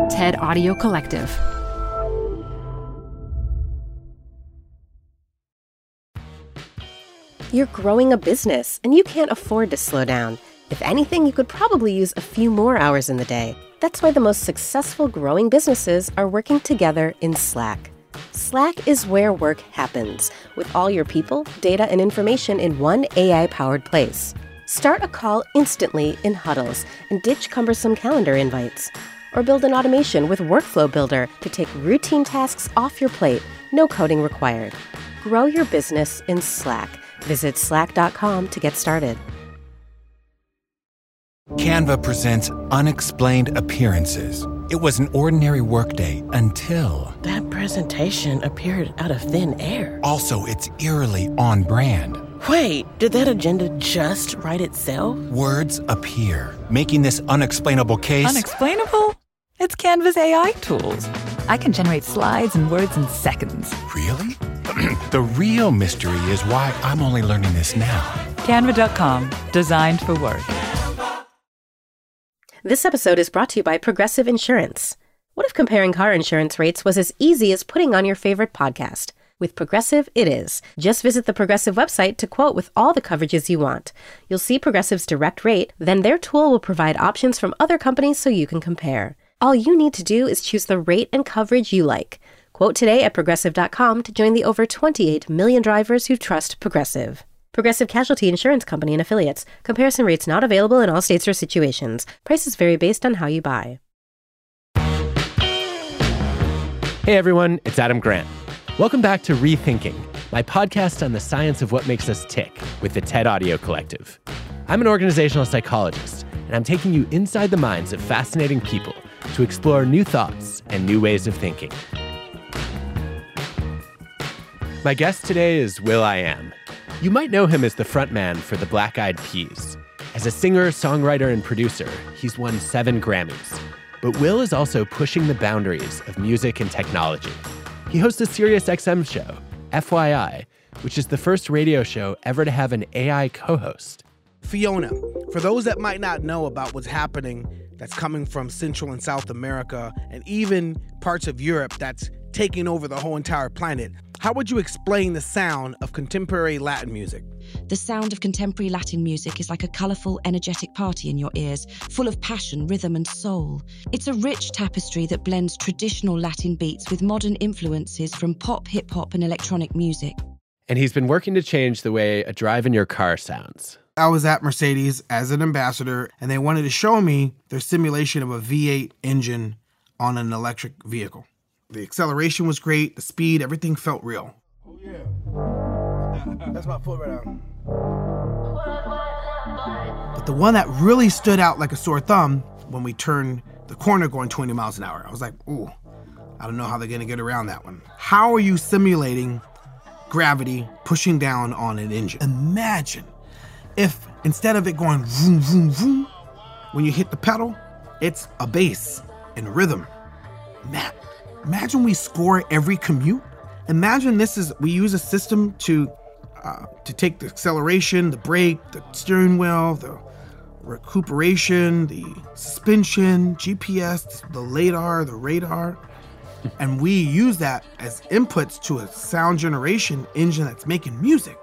TED Audio Collective. You're growing a business, and you can't afford to slow down. If anything, you could probably use a few more hours in the day. That's why the most successful growing businesses are working together in Slack. Slack is where work happens, with all your people, data, and information in one AI-powered place. Start a call instantly in huddles and ditch cumbersome calendar invites. Or build an automation with Workflow Builder to take routine tasks off your plate, no coding required. Grow your business in Slack. Visit slack.com to get started. Canva presents Unexplained Appearances. It was an ordinary workday until... That presentation appeared out of thin air. Also, it's eerily on brand. Wait, did that agenda just write itself? Words appear, making this unexplainable case... Unexplainable? It's Canva's AI tools. I can generate slides and words in seconds. Really? The real mystery is why I'm only learning this now. Canva.com, designed for work. This episode is brought to you by Progressive Insurance. What if comparing car insurance rates was as easy as putting on your favorite podcast? With Progressive, it is. Just visit the Progressive website to quote with all the coverages you want. You'll see Progressive's direct rate, then their tool will provide options from other companies so you can compare. All you need to do is choose the rate and coverage you like. Quote today at Progressive.com to join the over 28 million drivers who trust Progressive. Progressive Casualty Insurance Company and Affiliates. Comparison rates not available in all states or situations. Prices vary based on how you buy. Hey everyone, it's Adam Grant. Welcome back to Rethinking, my podcast on the science of what makes us tick with the TED Audio Collective. I'm an organizational psychologist, and I'm taking you inside the minds of fascinating people to explore new thoughts and new ways of thinking. My guest today is will.i.am. You might know him as the frontman for the Black Eyed Peas. As a singer, songwriter, and producer, he's won 7 Grammys. But Will is also pushing the boundaries of music and technology. He hosts a SiriusXM show, FYI, which is the first radio show ever to have an AI co-host. Fiona, for those that might not know about what's happening that's coming from Central and South America and even parts of Europe that's taking over the whole entire planet, how would you explain the sound of contemporary Latin music? The sound of contemporary Latin music is like a colourful, energetic party in your ears, full of passion, rhythm and soul. It's a rich tapestry that blends traditional Latin beats with modern influences from pop, hip-hop and electronic music. And he's been working to change the way a drive in your car sounds. I was at Mercedes as an ambassador, and they wanted to show me their simulation of a V8 engine on an electric vehicle. The acceleration was great, the speed, everything felt real. Oh, yeah. That's my foot right now. But the one that really stood out like a sore thumb when we turned the corner going 20 miles an hour. I was like, ooh, I don't know how they're going to get around that one. How are you simulating gravity pushing down on an engine? Imagine if instead of it going vroom, vroom, vroom, when you hit the pedal, it's a bass and rhythm. Imagine we score every commute. Imagine we use a system to take the acceleration, the brake, the steering wheel, the recuperation, the suspension, GPS, the LiDAR, the radar, and we use that as inputs to a sound generation engine that's making music.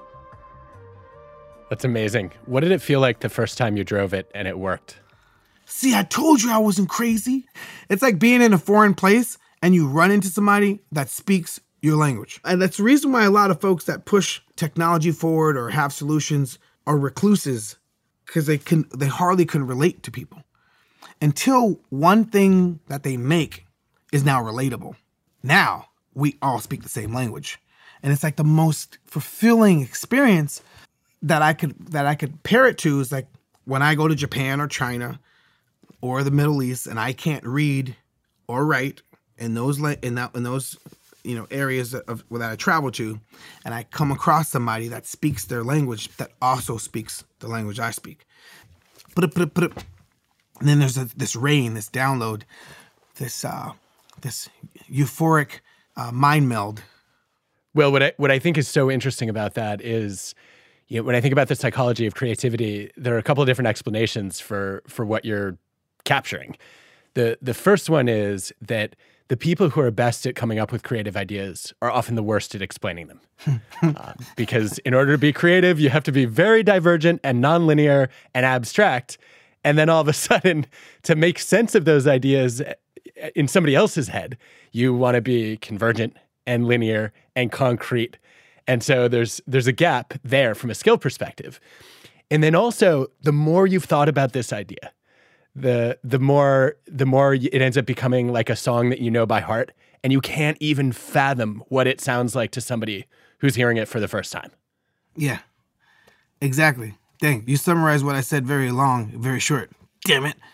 That's amazing. What did it feel like the first time you drove it and it worked? See, I told you I wasn't crazy. It's like being in a foreign place and you run into somebody that speaks your language. And that's the reason why a lot of folks that push technology forward or have solutions are recluses, because they hardly can relate to people until one thing that they make is now relatable. Now we all speak the same language. And it's like the most fulfilling experience that I could pair it to is like when I go to Japan or China or the Middle East and I can't read or write in those areas that I travel to, and I come across somebody that speaks their language that also speaks the language I speak. And then there's this rain, this download, this euphoric mind meld. Well, what I think is so interesting about that is, when I think about the psychology of creativity, there are a couple of different explanations for what you're capturing. The first one is that the people who are best at coming up with creative ideas are often the worst at explaining them. Because in order to be creative, you have to be very divergent and nonlinear and abstract. And then all of a sudden, to make sense of those ideas in somebody else's head, you want to be convergent and linear and concrete. And so there's a gap there from a skill perspective. And then also, the more you've thought about this idea, the more it ends up becoming like a song that you know by heart, and you can't even fathom what it sounds like to somebody who's hearing it for the first time. Yeah, exactly. Dang, you summarized what I said very long, very short. Damn it.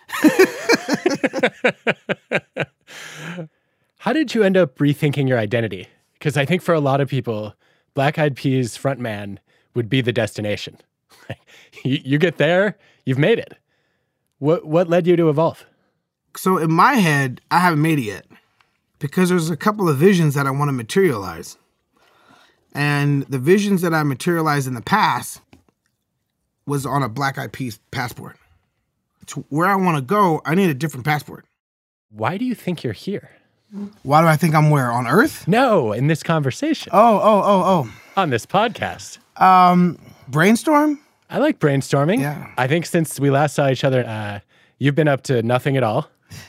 How did you end up rethinking your identity? Because I think for a lot of people, Black Eyed Peas frontman would be the destination. You get there, you've made it. What led you to evolve? So in my head, I haven't made it yet because there's a couple of visions that I want to materialize. And the visions that I materialized in the past was on a Black Eyed Peas passport. To where I want to go, I need a different passport. Why do you think you're here? Why do I think I'm where? On Earth? No, in this conversation. Oh. On this podcast. Brainstorm? I like brainstorming. Yeah. I think since we last saw each other, you've been up to nothing at all.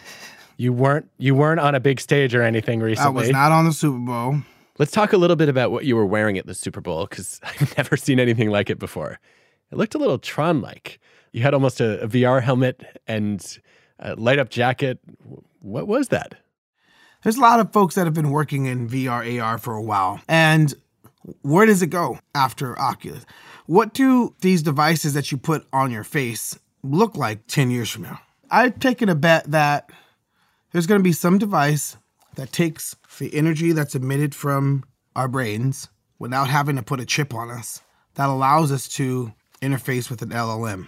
You weren't on a big stage or anything recently. I was not on the Super Bowl. Let's talk a little bit about what you were wearing at the Super Bowl, because I've never seen anything like it before. It looked a little Tron-like. You had almost a VR helmet and a light-up jacket. What was that? There's a lot of folks that have been working in VR, AR for a while. And where does it go after Oculus? What do these devices that you put on your face look like 10 years from now? I've taken a bet that there's going to be some device that takes the energy that's emitted from our brains without having to put a chip on us that allows us to interface with an LLM.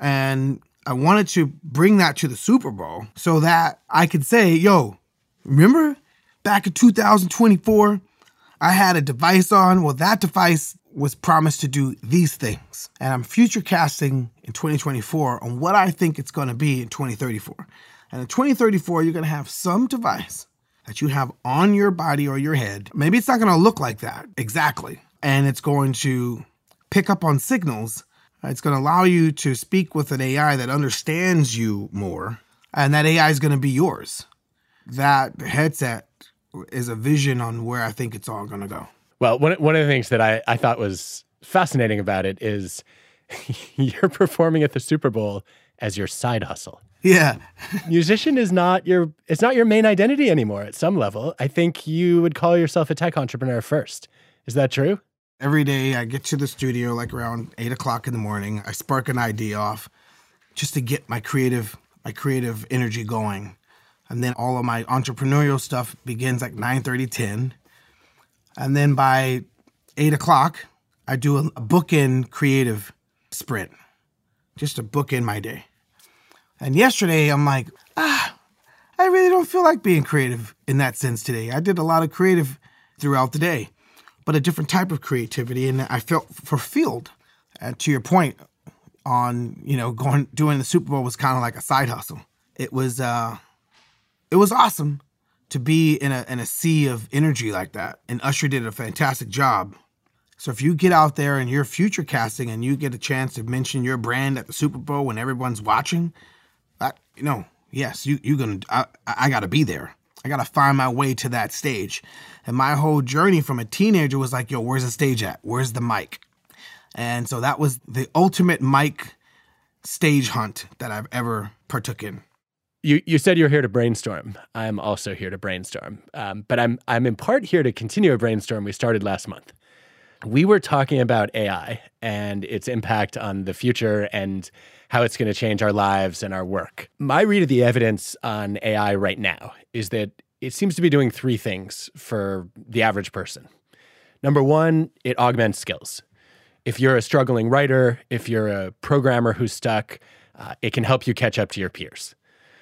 And I wanted to bring that to the Super Bowl so that I could say, yo, remember back in 2024, I had a device on. Well, that device was promised to do these things. And I'm future casting in 2024 on what I think it's going to be in 2034. And in 2034, you're going to have some device that you have on your body or your head. Maybe it's not going to look like that exactly. And it's going to pick up on signals. It's going to allow you to speak with an AI that understands you more. And that AI is going to be yours. That headset is a vision on where I think it's all going to go. Well, one of the things that I thought was fascinating about it is you're performing at the Super Bowl as your side hustle. Yeah. Musician is not your main identity anymore at some level. I think you would call yourself a tech entrepreneur first. Is that true? Every day I get to the studio like around 8 o'clock in the morning. I spark an idea off just to get my creative energy going. And then all of my entrepreneurial stuff begins like 9:30, 10. And then by 8 o'clock, I do a bookend creative sprint, just to bookend my day. And yesterday, I'm like, I really don't feel like being creative in that sense today. I did a lot of creative throughout the day, but a different type of creativity, and I felt fulfilled. To your point on, doing the Super Bowl was kind of like a side hustle. It was awesome to be in a sea of energy like that. And Usher did a fantastic job. So if you get out there and you're future casting and you get a chance to mention your brand at the Super Bowl when everyone's watching, yes, I got to be there. I got to find my way to that stage. And my whole journey from a teenager was like, yo, where's the stage at? Where's the mic? And so that was the ultimate mic stage hunt that I've ever partook in. You said you're here to brainstorm. I'm also here to brainstorm. But I'm in part here to continue a brainstorm we started last month. We were talking about AI and its impact on the future and how it's going to change our lives and our work. My read of the evidence on AI right now is that it seems to be doing three things for the average person. Number one, it augments skills. If you're a struggling writer, if you're a programmer who's stuck, it can help you catch up to your peers.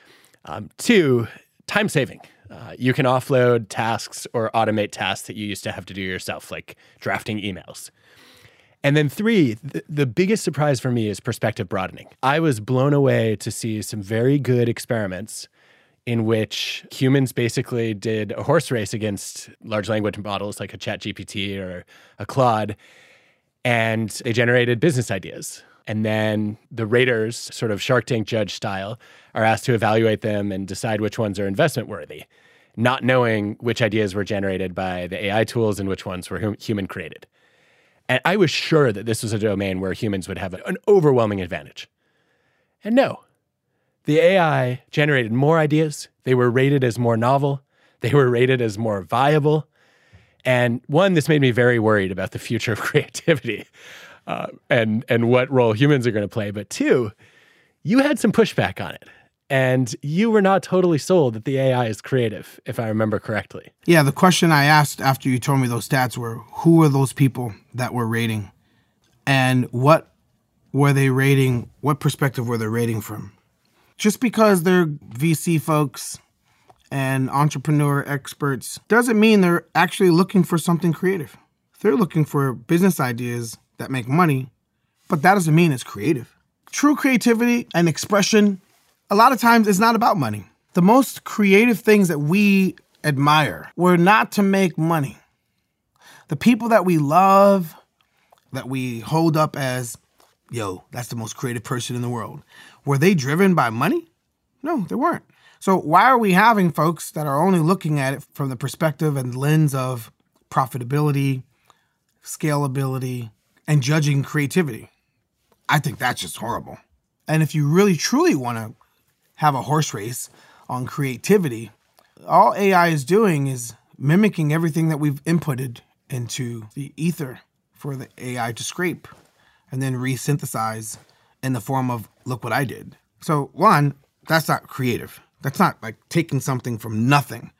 Two, time saving. You can offload tasks or automate tasks that you used to have to do yourself, like drafting emails. And then three, the biggest surprise for me is perspective broadening. I was blown away to see some very good experiments in which humans basically did a horse race against large language models like a ChatGPT or a Claude, and they generated business ideas. And then the raters, sort of Shark Tank judge style, are asked to evaluate them and decide which ones are investment worthy, not knowing which ideas were generated by the AI tools and which ones were human created. And I was sure that this was a domain where humans would have an overwhelming advantage. And no, the AI generated more ideas. They were rated as more novel. They were rated as more viable. And one, this made me very worried about the future of creativity and what role humans are going to play. But two, you had some pushback on it. And you were not totally sold that the AI is creative, if I remember correctly. Yeah, the question I asked after you told me those stats were, who were those people that were rating? And what were they rating? What perspective were they rating from? Just because they're VC folks and entrepreneur experts doesn't mean they're actually looking for something creative. They're looking for business ideas that make money, but that doesn't mean it's creative. True creativity and expression, a lot of times, is not about money. The most creative things that we admire were not to make money. The people that we love, that we hold up as, yo, that's the most creative person in the world, were they driven by money? No, they weren't. So why are we having folks that are only looking at it from the perspective and lens of profitability, scalability, and judging creativity? I think that's just horrible. And if you really, truly want to have a horse race on creativity, all AI is doing is mimicking everything that we've inputted into the ether for the AI to scrape and then resynthesize in the form of, look what I did. So one, that's not creative. That's not like taking something from nothing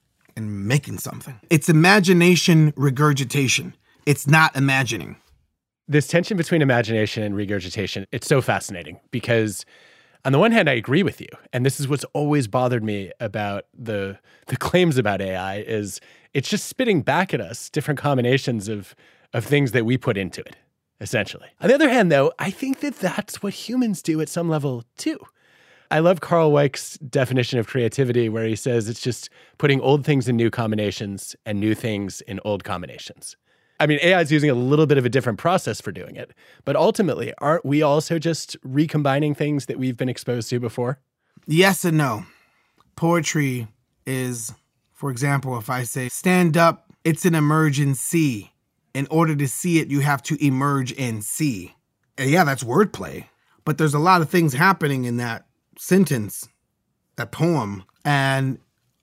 and making something. It's imagination regurgitation. It's not imagining. This tension between imagination and regurgitation, it's so fascinating because on the one hand, I agree with you. And this is what's always bothered me about the claims about AI is it's just spitting back at us different combinations of things that we put into it, essentially. On the other hand, though, I think that that's what humans do at some level, too. I love Carl Weick's definition of creativity where he says it's just putting old things in new combinations and new things in old combinations. I mean, AI is using a little bit of a different process for doing it, but ultimately, aren't we also just recombining things that we've been exposed to before? Yes and no. Poetry is, for example, if I say, stand up, it's an emergency. In order to see it, you have to emerge and see. And yeah, that's wordplay, but there's a lot of things happening in that sentence, that poem, and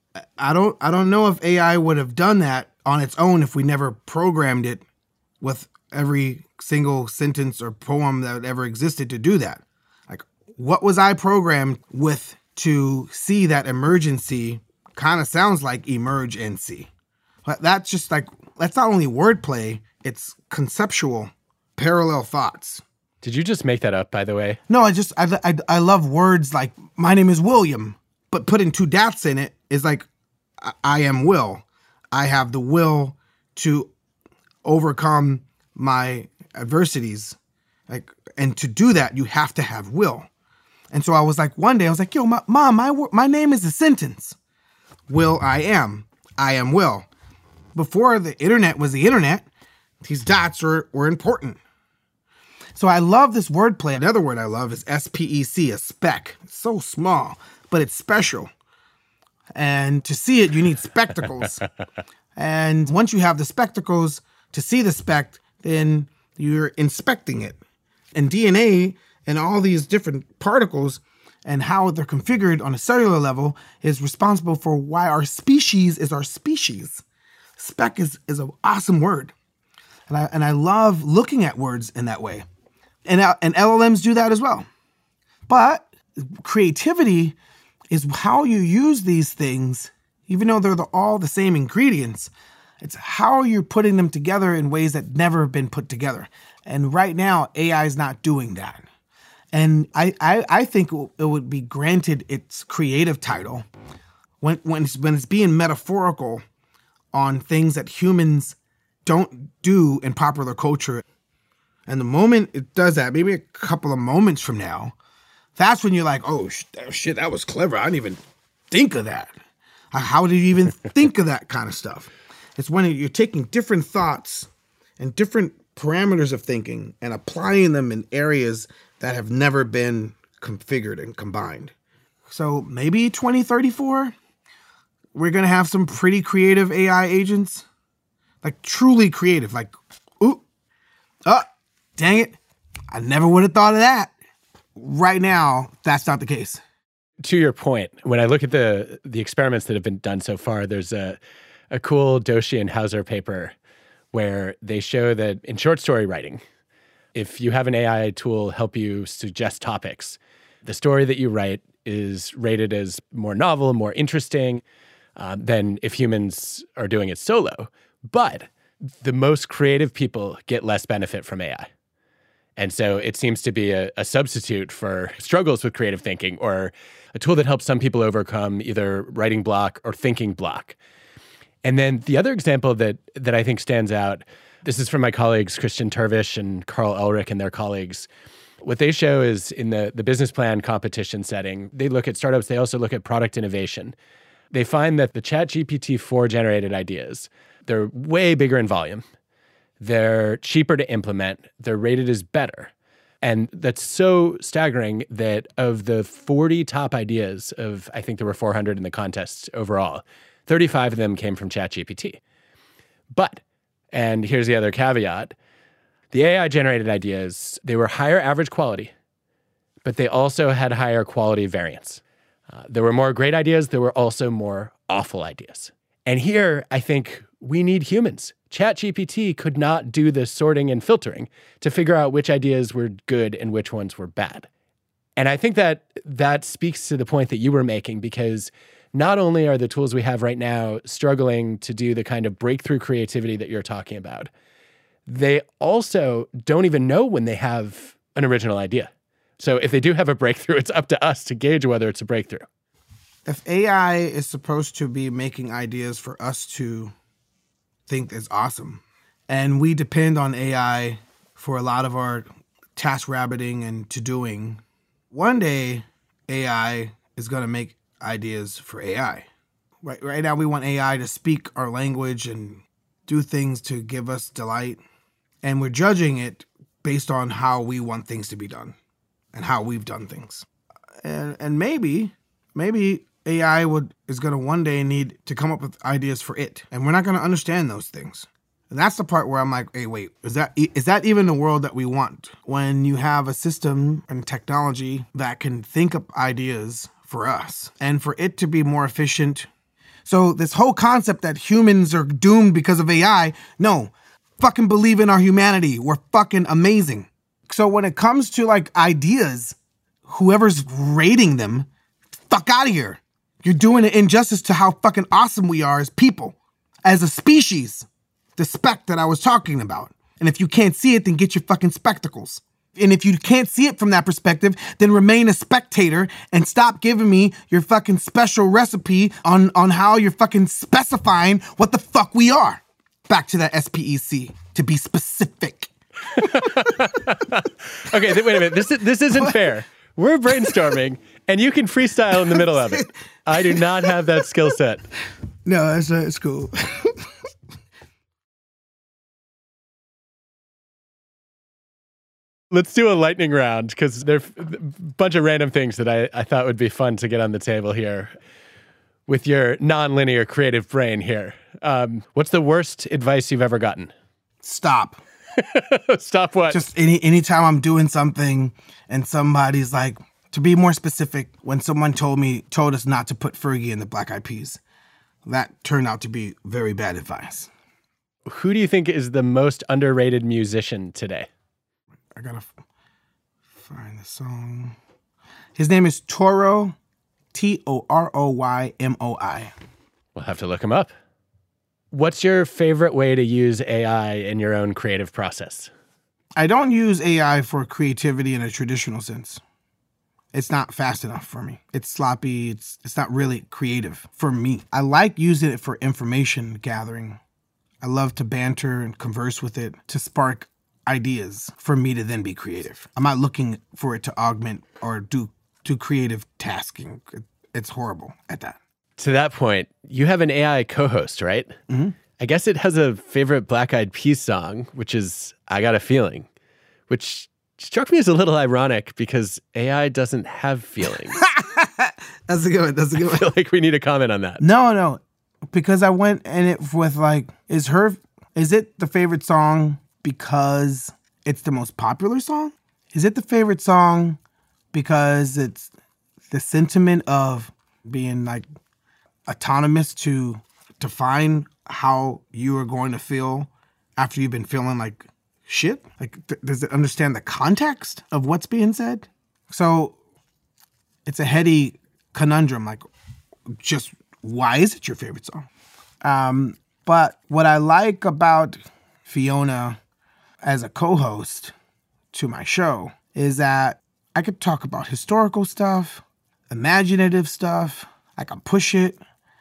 I don't know if AI would have done that on its own if we never programmed it with every single sentence or poem that ever existed to do that. Like, what was I programmed with to see that emergency kind of sounds like emerge and see. But that's just like, that's not only wordplay, it's conceptual parallel thoughts. Did you just make that up, by the way? No, I love words like, my name is William, but putting two dots in it is like, I am Will. I have the will to overcome my adversities. Like, and to do that, you have to have will. And so I was like, one day I was like, yo, Mom, my name is a sentence. Will I am. I am Will. Before the internet was the internet, these dots were important. So I love this wordplay. Another word I love is SPEC, a speck. It's so small, but it's special. And to see it, you need spectacles. And once you have the spectacles to see the speck, then you're inspecting it. And DNA and all these different particles and how they're configured on a cellular level is responsible for why our species is our species. Speck is an awesome word. And I love looking at words in that way. And LLMs do that as well. But creativity is how you use these things, even though they're all the same ingredients. It's how you're putting them together in ways that never have been put together. And right now, AI is not doing that. And I think it would be granted its creative title when it's being metaphorical on things that humans don't do in popular culture. And the moment it does that, maybe a couple of moments from now, that's when you're like, oh, shit, that was clever. I didn't even think of that? How did you even think of that kind of stuff? It's when you're taking different thoughts and different parameters of thinking and applying them in areas that have never been configured and combined. So maybe 2034, we're going to have some pretty creative AI agents. Like truly creative. Like, dang it. I never would have thought of that. Right now, that's not the case. To your point, when I look at the experiments that have been done so far, there's a cool Doshi and Hauser paper where they show that in short story writing, if you have an AI tool help you suggest topics, the story that you write is rated as more novel, more interesting than if humans are doing it solo. But the most creative people get less benefit from AI. And so it seems to be a substitute for struggles with creative thinking, or a tool that helps some people overcome either writing block or thinking block. And then the other example that I think stands out, this is from my colleagues, Christian Tervish and Carl Ulrich and their colleagues. What they show is in the business plan competition setting, they look at startups, they also look at product innovation. They find that the ChatGPT-4 generated ideas, they're way bigger in volume. They're cheaper to implement. They're rated as better. And that's so staggering that of the 40 top ideas of, I think there were 400 in the contest overall, 35 of them came from ChatGPT. But, and here's the other caveat, the AI-generated ideas, they were higher average quality, but they also had higher quality variance. There were more great ideas. There were also more awful ideas. And here, I think we need humans. ChatGPT could not do the sorting and filtering to figure out which ideas were good and which ones were bad. And I think that speaks to the point that you were making, because not only are the tools we have right now struggling to do the kind of breakthrough creativity that you're talking about, they also don't even know when they have an original idea. So if they do have a breakthrough, it's up to us to gauge whether it's a breakthrough. If AI is supposed to be making ideas for us to think is awesome, and we depend on AI for a lot of our task rabbiting and to-doing, one day AI is going to make ideas for AI. Right now we want AI to speak our language and do things to give us delight, and we're judging it based on how we want things to be done and how we've done things. And maybe AI is going to one day need to come up with ideas for it. And we're not going to understand those things. And that's the part where I'm like, hey, wait, is that even the world that we want? When you have a system and technology that can think up ideas for us and for it to be more efficient. So this whole concept that humans are doomed because of AI, no, fucking believe in our humanity. We're fucking amazing. So when it comes to like ideas, whoever's rating them, fuck out of here. You're doing an injustice to how fucking awesome we are as people, as a species. The spec that I was talking about. And if you can't see it, then get your fucking spectacles. And if you can't see it from that perspective, then remain a spectator and stop giving me your fucking special recipe on how you're fucking specifying what the fuck we are. Back to that SPEC, to be specific. Okay, wait a minute. This isn't fair. We're brainstorming, and you can freestyle in the middle of it. I do not have that skill set. No, it's cool. Let's do a lightning round, because there's a bunch of random things that I thought would be fun to get on the table here with your non-linear creative brain here. What's the worst advice you've ever gotten? Stop. Stop what? Just anytime I'm doing something and somebody's like, to be more specific, when someone told us not to put Fergie in the Black Eyed Peas, that turned out to be very bad advice. Who do you think is the most underrated musician today? I gotta find the song. His name is Toroy, Toroymoi. We'll have to look him up. What's your favorite way to use AI in your own creative process? I don't use AI for creativity in a traditional sense. It's not fast enough for me. It's sloppy. It's not really creative for me. I like using it for information gathering. I love to banter and converse with it to spark ideas for me to then be creative. I'm not looking for it to augment or do creative tasking. It's horrible at that. To that point, you have an AI co-host, right? Mm-hmm. I guess it has a favorite Black Eyed Peas song, which is I Got a Feeling, which struck me as a little ironic because AI doesn't have feelings. That's a good one. That's a good I feel one. like we need a comment on that. No, because I went in it with like, is it the favorite song because it's the most popular song? Is it the favorite song because it's the sentiment of being like autonomous to define how you are going to feel after you've been feeling like shit? Like, does it understand the context of what's being said? So it's a heady conundrum. Like, just why is it your favorite song? But what I like about Fiona as a co-host to my show is that I could talk about historical stuff, imaginative stuff. I can push it.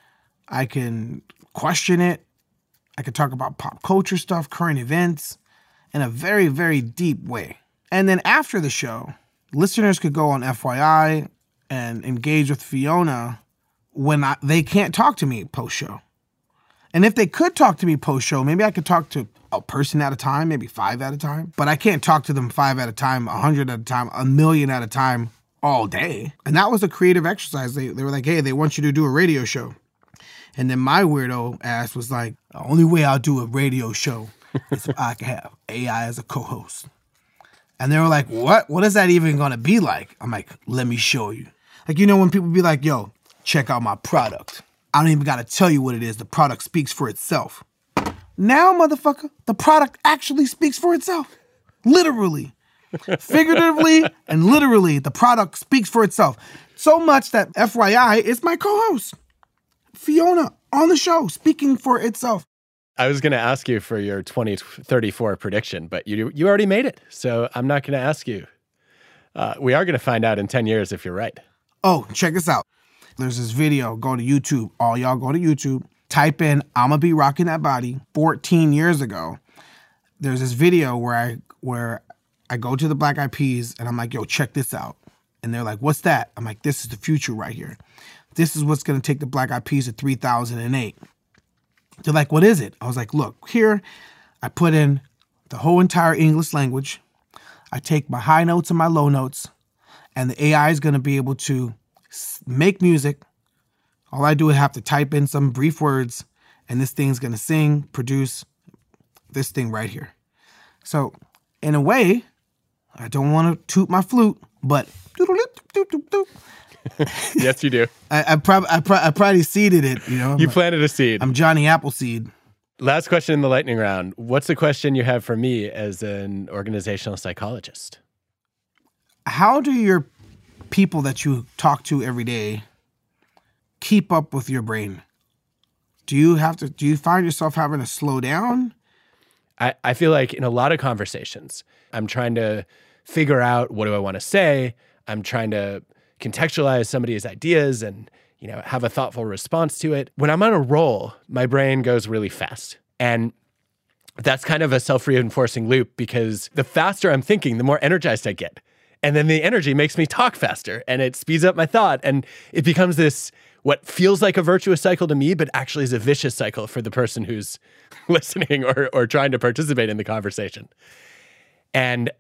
I can question it. I could talk about pop culture stuff, current events, in a very, very deep way. And then after the show, listeners could go on FYI and engage with Fiona when they can't talk to me post-show. And if they could talk to me post-show, maybe I could talk to a person at a time, maybe 5 at a time. But I can't talk to them 5 at a time, 100 at a time, 1,000,000 at a time all day. And that was a creative exercise. They were like, hey, they want you to do a radio show. And then my weirdo ass was like, the only way I'll do a radio show is if I can have AI as a co-host. And they were like, what? What is that even going to be like? I'm like, let me show you. Like, you know, when people be like, yo, check out my product. I don't even got to tell you what it is. The product speaks for itself. Now, motherfucker, the product actually speaks for itself. Literally. Figuratively and literally, the product speaks for itself. So much that FYI is my co-host, Fiona, on the show, speaking for itself. I was going to ask you for your 2034 prediction, but you already made it. So I'm not going to ask you. We are going to find out in 10 years if you're right. Oh, check this out. There's this video. Go to YouTube. All y'all go to YouTube. Type in, I'ma be rocking that body. 14 years ago, there's this video where I go to the Black Eyed Peas and I'm like, yo, check this out. And they're like, what's that? I'm like, this is the future right here. This is what's going to take the Black Eyed Peas to 3008. They're like, what is it? I was like, look, here I put in the whole entire English language. I take my high notes and my low notes, and the AI is going to be able to make music. All I do is have to type in some brief words, and this thing's going to sing, produce this thing right here. So in a way, I don't want to toot my flute, but Yes, you do. I probably seeded it, you know. You planted a seed. I'm Johnny Appleseed. Last question in the lightning round. What's the question you have for me as an organizational psychologist? How do your people that you talk to every day keep up with your brain? Do you find yourself having to slow down? I feel like in a lot of conversations, I'm trying to figure out what do I want to say. I'm trying to contextualize somebody's ideas and, you know, have a thoughtful response to it. When I'm on a roll, my brain goes really fast. And that's kind of a self-reinforcing loop because the faster I'm thinking, the more energized I get. And then the energy makes me talk faster and it speeds up my thought. And it becomes this, what feels like a virtuous cycle to me, but actually is a vicious cycle for the person who's listening or trying to participate in the conversation. And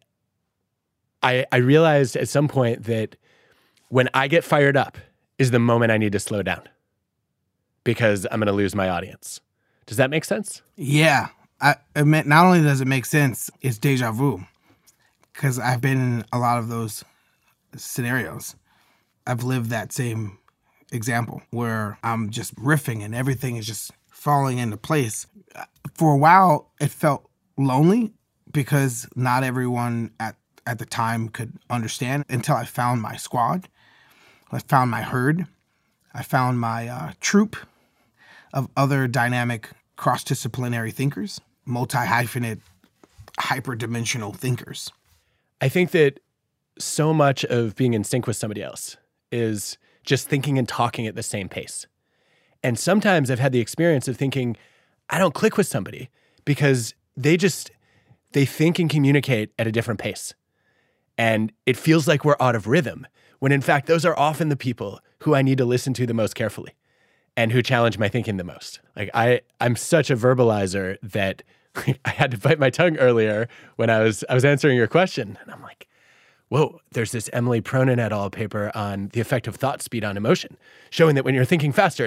I realized at some point that when I get fired up is the moment I need to slow down because I'm going to lose my audience. Does that make sense? Yeah. Not only does it make sense, it's deja vu because I've been in a lot of those scenarios. I've lived that same example where I'm just riffing and everything is just falling into place. For a while, it felt lonely because not everyone at the time could understand until I found my squad. I found my herd. I found my troop of other dynamic cross-disciplinary thinkers, multi-hyphenate, hyper-dimensional thinkers. I think that so much of being in sync with somebody else is just thinking and talking at the same pace. And sometimes I've had the experience of thinking, I don't click with somebody because they think and communicate at a different pace. And it feels like we're out of rhythm, when in fact, those are often the people who I need to listen to the most carefully. and who challenge my thinking the most. Like I'm such a verbalizer that I had to bite my tongue earlier when I was answering your question. And I'm like, whoa, there's this Emily Pronin et al. Paper on the effect of thought speed on emotion, showing that when you're thinking faster,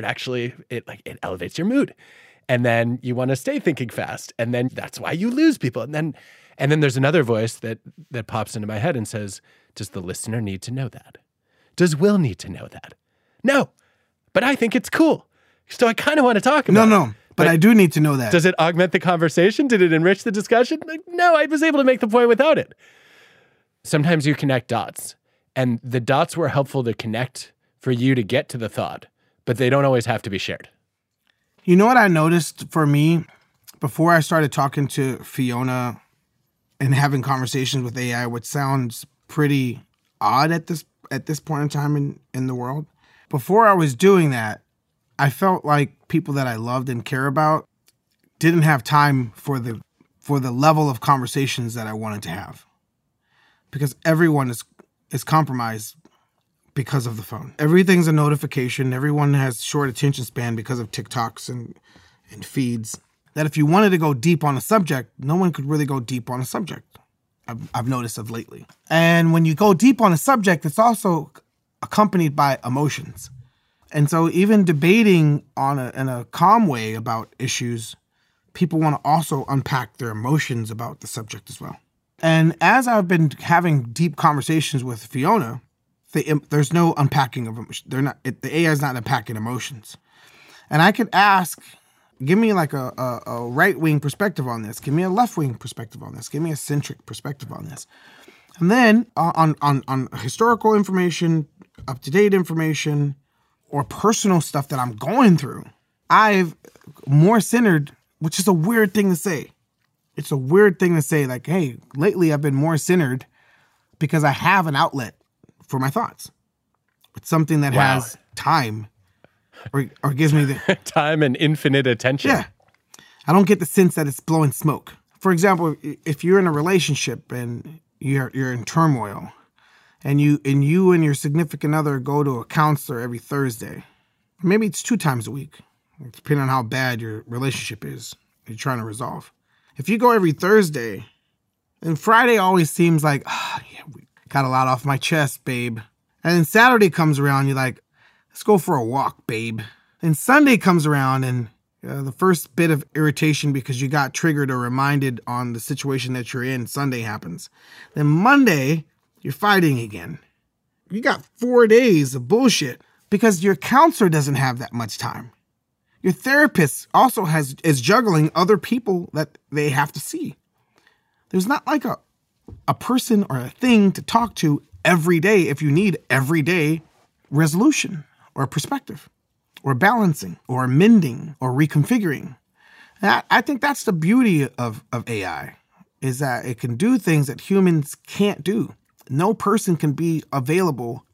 it elevates your mood. And then you want to stay thinking fast. And then that's why you lose people. And then there's another voice that pops into my head and says, does the listener need to know that? Does Will need to know that? No, but I think it's cool. So I kind of want to talk about it. No, but I do need to know that. Does it augment the conversation? Did it enrich the discussion? Like, no, I was able to make the point without it. Sometimes you connect dots, and the dots were helpful to connect for you to get to the thought, but they don't always have to be shared. You know what I noticed for me before I started talking to Fiona and having conversations with AI, which sounds pretty odd at this point in time in the world? Before I was doing that, I felt like people that I loved and care about didn't have time for the level of conversations that I wanted to have. Because everyone is compromised because of the phone. Everything's a notification. Everyone has short attention span because of TikToks and feeds. That if you wanted to go deep on a subject, no one could really go deep on a subject. I've noticed of lately. And when you go deep on a subject, it's also accompanied by emotions. And so even debating in a calm way about issues, people want to also unpack their emotions about the subject as well. And as I've been having deep conversations with Fiona, there's no unpacking of emotions. The AI is not unpacking emotions. And I could ask, give me like a right-wing perspective on this. Give me a left-wing perspective on this. Give me a centric perspective on this. And then on historical information, up-to-date information, or personal stuff that I'm going through, I've more centered, which is a weird thing to say. It's a weird thing to say, like, hey, lately I've been more centered because I have an outlet for my thoughts. It's something that has time or gives me the time and infinite attention. Yeah. I don't get the sense that it's blowing smoke. For example, if you're in a relationship and you're in turmoil and you and your significant other go to a counselor every Thursday, maybe it's 2 times a week, depending on how bad your relationship is you're trying to resolve. If you go every Thursday, then Friday always seems like, we got a lot off my chest, babe. And then Saturday comes around, you're like, let's go for a walk, babe. And Sunday comes around and the first bit of irritation because you got triggered or reminded on the situation that you're in, Sunday happens. Then Monday, you're fighting again. You got 4 days of bullshit because your counselor doesn't have that much time. Your therapist also is juggling other people that they have to see. There's not like a person or a thing to talk to every day if you need everyday resolution or perspective or balancing or mending or reconfiguring. And I think that's the beauty of AI, is that it can do things that humans can't do. No person can be available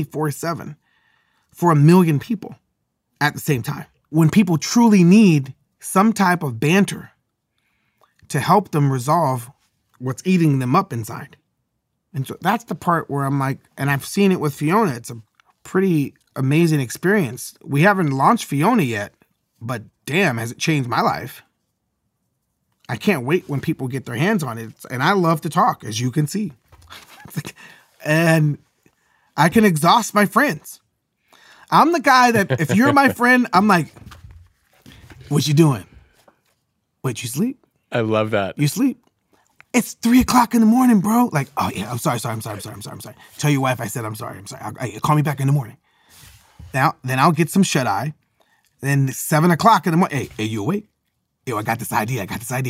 24/7 for 1 million people at the same time. When people truly need some type of banter to help them resolve what's eating them up inside. And so that's the part where I'm like, and I've seen it with Fiona. It's a pretty amazing experience. We haven't launched Fiona yet, but damn, has it changed my life. I can't wait when people get their hands on it. And I love to talk, as you can see. And I can exhaust my friends. I'm the guy that if you're my friend, I'm like, what you doing? Wait, you sleep? I love that. You sleep? It's 3:00 in the morning, bro. Like, oh yeah, I'm sorry. Tell your wife I said I'm sorry. Call me back in the morning. Now, then I'll get some shut eye. Then 7:00 in the morning. Hey, you awake? Yo, I got this idea.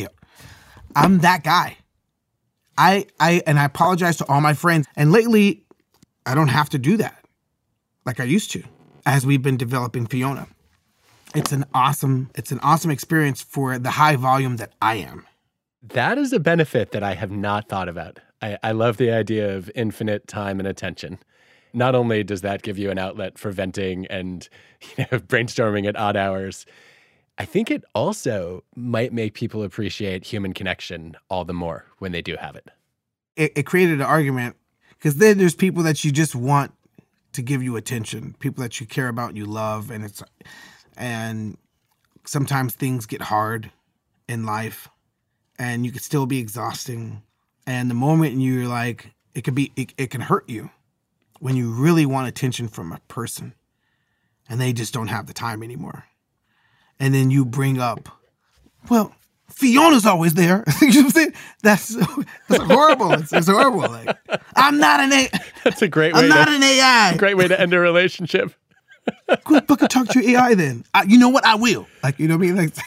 I'm that guy. I apologize to all my friends. And lately, I don't have to do that like I used to as we've been developing Fiona. It's an awesome experience for the high volume that I am. That is a benefit that I have not thought about. I love the idea of infinite time and attention. Not only does that give you an outlet for venting and brainstorming at odd hours, I think it also might make people appreciate human connection all the more when they do have it. It created an argument because then there's people that you just want to give you attention, people that you care about, you love, and And sometimes things get hard in life and you could still be exhausting. And the moment you're like, it can hurt you when you really want attention from a person and they just don't have the time anymore. And then you bring up, well, Fiona's always there. You know what I'm saying? That's horrible. It's horrible. Like, I'm not an AI. That's a great way. I'm not an AI. Great way to end a relationship. Go fucking talk to your AI then. You know what? I will. Like, you know what I mean?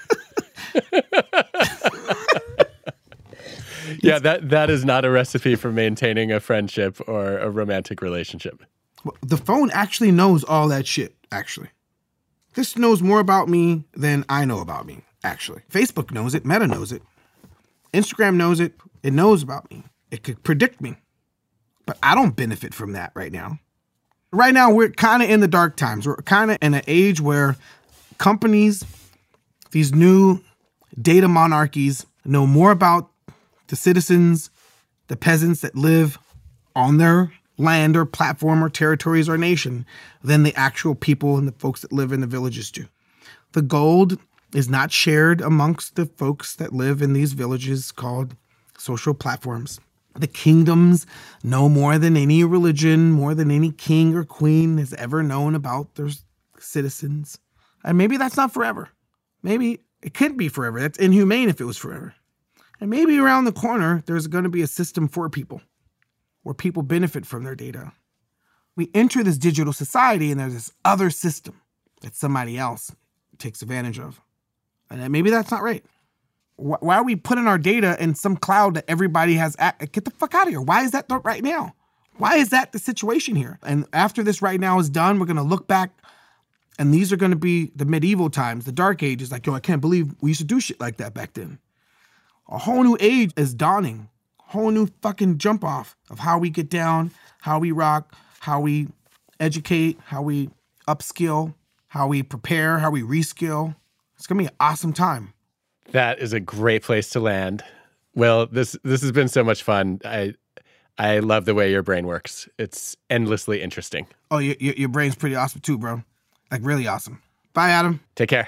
Yeah, that is not a recipe for maintaining a friendship or a romantic relationship. The phone actually knows all that shit, actually. This knows more about me than I know about me, actually. Facebook knows it. Meta knows it. Instagram knows it. It knows about me. It could predict me. But I don't benefit from that right now. Right now, we're kind of in the dark times. We're kind of in an age where companies, these new data monarchies, know more about the citizens, the peasants that live on their land or platform or territories or nation than the actual people and the folks that live in the villages do. The gold is not shared amongst the folks that live in these villages called social platforms. The kingdoms know more than any religion, more than any king or queen has ever known about their citizens. And maybe that's not forever. Maybe it could be forever. That's inhumane if it was forever. And maybe around the corner, there's going to be a system for people where people benefit from their data. We enter this digital society and there's this other system that somebody else takes advantage of. And maybe that's not right. Why are we putting our data in some cloud that everybody has? Get the fuck out of here. Why is that right now? Why is that the situation here? And after this right now is done, we're going to look back and these are going to be the medieval times, the dark ages. Like, yo, I can't believe we used to do shit like that back then. A whole new age is dawning. Whole new fucking jump off of how we get down, how we rock, how we educate, how we upskill, how we prepare, how we reskill. It's going to be an awesome time. That is a great place to land. Well, this has been so much fun. I love the way your brain works. It's endlessly interesting. Oh, your brain's pretty awesome too, bro. Like really awesome. Bye, Adam. Take care.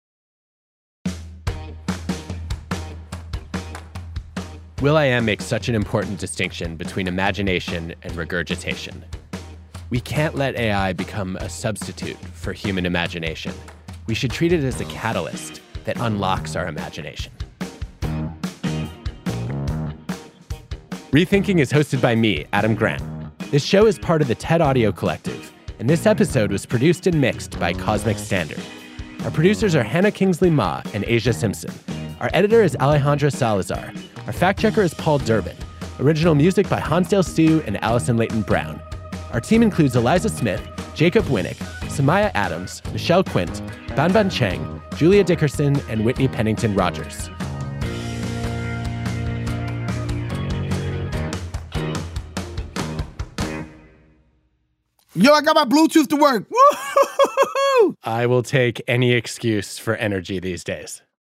will.i.am makes such an important distinction between imagination and regurgitation. We can't let AI become a substitute for human imagination. We should treat it as a catalyst that unlocks our imagination. Rethinking is hosted by me, Adam Grant. This show is part of the TED Audio Collective, and this episode was produced and mixed by Cosmic Standard. Our producers are Hannah Kingsley Ma and Asia Simpson. Our editor is Alejandra Salazar. Our fact-checker is Paul Durbin. Original music by Hansdale Stu and Allison Leighton Brown. Our team includes Eliza Smith, Jacob Winnick, Samaya Adams, Michelle Quint, Banban Cheng, Julia Dickerson, and Whitney Pennington Rogers. Yo, I got my Bluetooth to work. Woo-hoo-hoo-hoo-hoo. I will take any excuse for energy these days.